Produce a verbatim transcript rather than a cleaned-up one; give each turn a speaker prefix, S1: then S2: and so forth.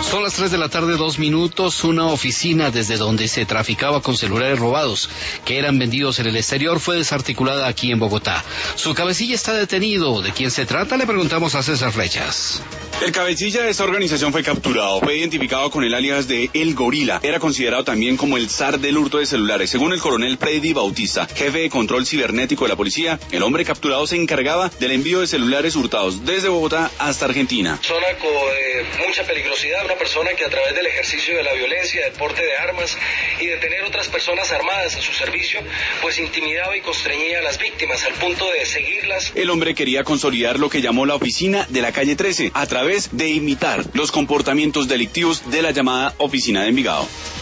S1: Son las tres de la tarde, dos minutos. Una oficina desde donde se traficaba con celulares robados que eran vendidos en el exterior fue desarticulada aquí en Bogotá. Su cabecilla está detenido. ¿De quién se trata? Le preguntamos a César Flechas.
S2: El cabecilla de esta organización fue capturado. Fue identificado con el alias de El Gorila. Era considerado también como el zar del hurto de celulares. Según el coronel Freddy Bautista, jefe de control cibernético de la policía, el hombre capturado se encargaba del envío de celulares hurtados desde Bogotá hasta Argentina.
S3: Persona con eh, mucha peligrosidad, una persona que a través del ejercicio de la violencia, del porte de armas y de tener otras personas armadas a su servicio, pues intimidaba y constreñía a las víctimas al punto de seguirlas.
S2: El hombre quería consolidar lo que llamó la oficina de la calle trece a través de imitar los comportamientos delictivos de la llamada oficina de Envigado.